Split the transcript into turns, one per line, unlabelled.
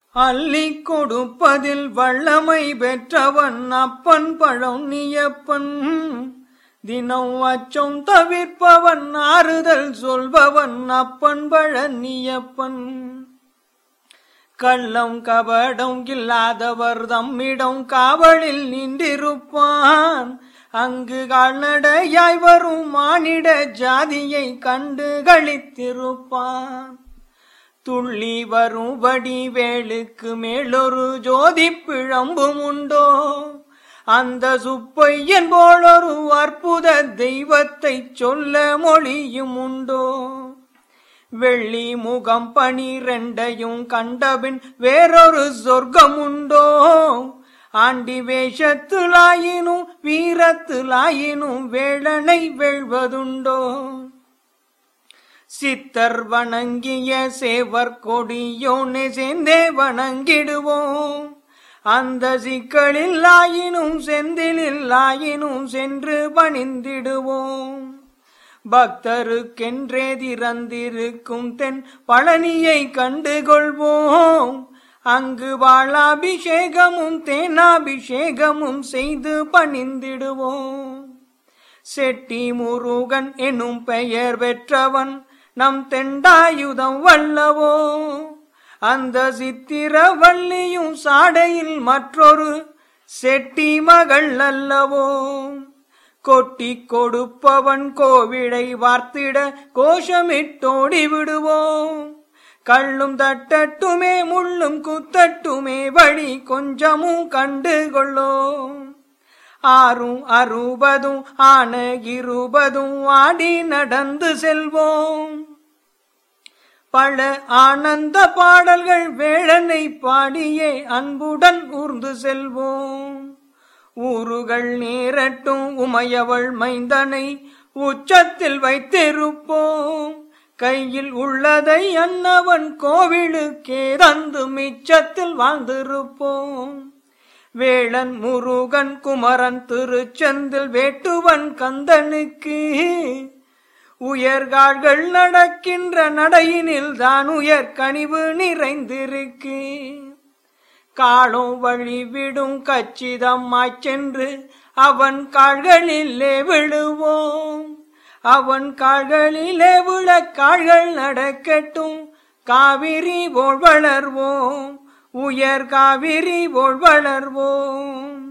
அள்ளி கொடுப்பதில் வல்லமை பெற்றவன் அப்பன் பழனியப்பன். தினம் அச்சம் தவிர்ப்பவன் ஆறுதல் சொல்பவன் அப்பன் பழனியப்பன். கள்ளம் கபடம் இல்லாதவர் தம்மிடம் காவலில் நின்றிருப்பான். அங்கு கால்நடையாய் வரும் மானிட ஜாதியை கண்டு களித்திருப்பான். துள்ளி வரும்படி வேளுக்கு மேலொரு ஜோதி பிழம்பும் உண்டோ? அந்த சுப்பையன் போலொரு அற்புத தெய்வத்தை சொல்ல மொழியும் உண்டோ? வெள்ளி முகம் 12 கண்டபின் வேறொரு சொர்க்கம் உண்டோ? ஆண்டி வேஷத்திலாயினும் வீரத்திலாயினும் வேளனை வெல்வதுண்டோ? சித்தர் வணங்கிய சேவர் கொடியோனே சேர்ந்தே வணங்கிடுவோம். அந்த சிக்கலில் ஆயினும் செந்திலில் ஆயினும் சென்று பணிந்திடுவோம். பக்தருக்கென்றே திறந்திருக்கும் தென் பழனியை கண்டுகொள்வோம். அங்கு பாலாபிஷேகமும் தேனாபிஷேகமும் செய்து பணிந்திடுவோம். செட்டி முருகன் எனும் பெயர் பெற்றவன் நம் தெண்டாயுதம் வல்லவோ? அந்த சித்திரவல்லியும் சாடையில் மற்றொரு செட்டி மகள் அல்லவோ? கொட்டி கொடுப்பவன் கோவிலை வார்த்திட கோஷமிட்டோடி விடுவோம். கள்ளும் தட்டட்டுமே முள்ளும் குத்தட்டுமே வழி கொஞ்சமும் கண்டுகொள்ளோம். 6 60 ஆன 20 ஆடி நடந்து செல்வோம். பல ஆனந்த பாடல்கள் வேளனை பாடியே அன்புடன் ஊர்ந்து செல்வோம். ஊருகள் நேரட்டும் உமையவள் மைந்தனை உச்சத்தில் வைத்திருப்போம். கையில் உள்ளதை அன்னவன் கோவிலுக்கே தந்து மிச்சத்தில் வாழ்ந்திருப்போம். வேளன் முருகன் குமரன் திருச்செந்தில் வேட்டுவன் கந்தனுக்கு உயர்கால்கள் நடக்கின்ற நடையினில் தான் உயர் கனிவு நிறைந்திருக்கு. காலும் வழிவிடும் கச்சிதமாய்ச் சென்று அவன் கால்களிலே விழுவோம். அவன் கால்களிலே விழ கால்கள் நடக்கட்டும். காவிரி போல் வளர்வோம். உயர் காவிரி போல் வளர்வோம்.